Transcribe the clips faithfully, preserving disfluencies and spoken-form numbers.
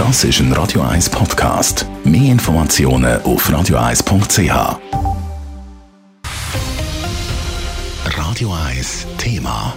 Das ist ein Radio eins Podcast. Mehr Informationen auf radio eins punkt c h. Radio eins Thema.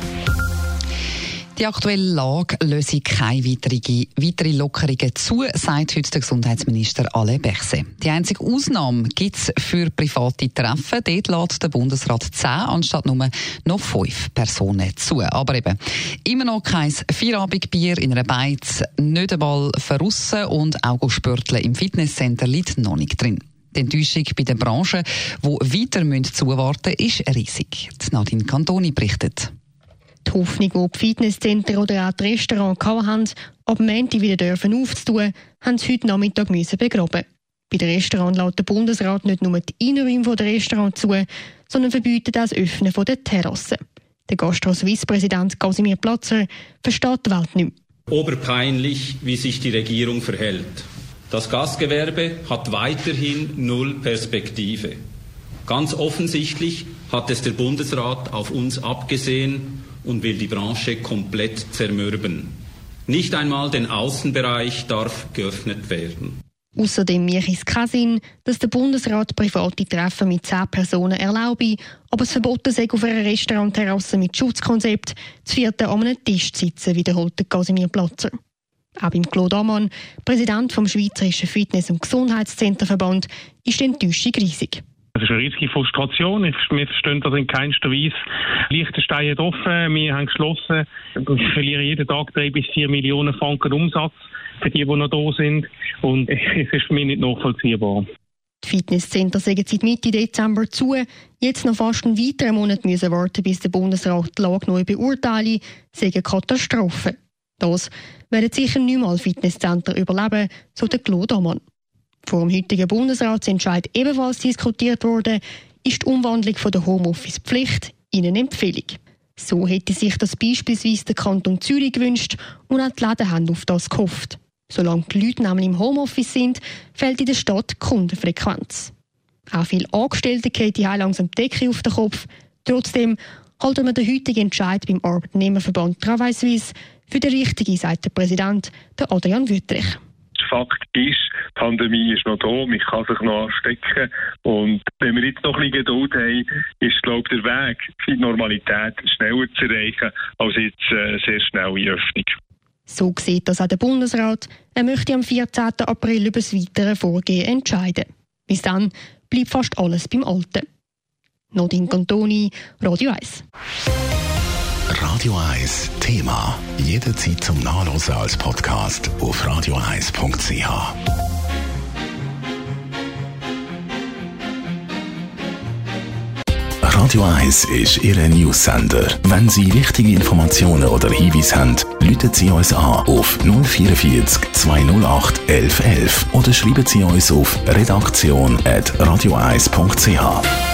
Die aktuelle Lage löse keine weitere, weitere Lockerungen zu, sagt heute der Gesundheitsminister Alain Berset. Die einzige Ausnahme gibt es für private Treffen. Dort lässt der Bundesrat zehn anstatt nur noch fünf Personen zu. Aber eben immer noch kein Feierabendbier in einer Beiz, nicht einmal verrussen und auch Spörteln im Fitnesscenter liegt noch nicht drin. Die Enttäuschung bei den Branchen, die weiter zuwarten müssen, ist riesig. Nadine Cantoni berichtet. Die Hoffnung, die die Fitnesscenter oder auch die Restaurants hatten, ab Montag wieder dürfen aufzutun, haben sie heute Nachmittag begraben. Bei den Restaurants lässt der Bundesrat nicht nur die Innenräume der Restaurants zu, sondern verbietet auch das Öffnen der Terrassen. Der Gastro-Suisse-Präsident Casimir Platzer versteht die Welt nicht mehr. Oberpeinlich, wie sich die Regierung verhält. Das Gastgewerbe hat weiterhin null Perspektive. Ganz offensichtlich hat es der Bundesrat auf uns abgesehen und will die Branche komplett zermürben. Nicht einmal den Außenbereich darf geöffnet werden. Außerdem macht es keinen Sinn, dass der Bundesrat private Treffen mit zehn Personen erlaube, aber es verboten sei, auf einer Restaurantterrasse mit Schutzkonzept zu vierten an einem Tisch zu sitzen, wiederholte Casimir Platzer. Auch beim Claude Ammann, Präsident vom Schweizerischen Fitness- und Gesundheitszenterverband, ist die Enttäuschung riesig. Es ist eine riesige Frustration. Wir verstehen das in keinster Weise. Liechtenstein hat offen, wir haben geschlossen. Wir verlieren jeden Tag drei bis vier Millionen Franken Umsatz für die, die noch da sind. Und es ist für mich nicht nachvollziehbar. Die Fitnesscenter sagen seit Mitte Dezember zu. Jetzt noch fast einen weiteren Monat müssen warten, bis der Bundesrat die Lage neu beurteile, sagen Katastrophe. Das werden sicher nicht mal Fitnesscenter überleben, so der Claude Ammann. Vor dem heutigen Bundesratsentscheid ebenfalls diskutiert worden, ist die Umwandlung von der Homeoffice-Pflicht in eine Empfehlung. So hätte sich das beispielsweise der Kanton Zürich gewünscht und auch die Läden haben auf das gehofft. Solange die Leute nämlich im Homeoffice sind, fällt in der Stadt die Kundenfrequenz. Auch viele Angestellte gehen die langsam die Decke auf den Kopf. Trotzdem halten wir den heutigen Entscheid beim Arbeitnehmerverband Travail Suisse für den richtigen, sagt der Präsident, der Adrian Wüttrich. Fakt ist, die Pandemie ist noch da, man kann sich noch anstecken. Und wenn wir jetzt noch ein bisschen Geduld haben, ist, glaube ich, der Weg für die Normalität schneller zu erreichen, als jetzt äh, sehr schnelle Öffnung. So sieht das auch der Bundesrat. Er möchte am vierzehnten April über das weitere Vorgehen entscheiden. Bis dann bleibt fast alles beim Alten. Nadine Cantoni, Radio eins. Radio eins Thema. Jederzeit zum Nachlesen als Podcast auf radio eins punkt c h. Radio eins ist Ihr News-Sender. Wenn Sie wichtige Informationen oder Hinweise haben, rufen Sie uns an auf null vierundvierzig zweihundertacht elf elf oder schreiben Sie uns auf redaktion at radio eins punkt c h.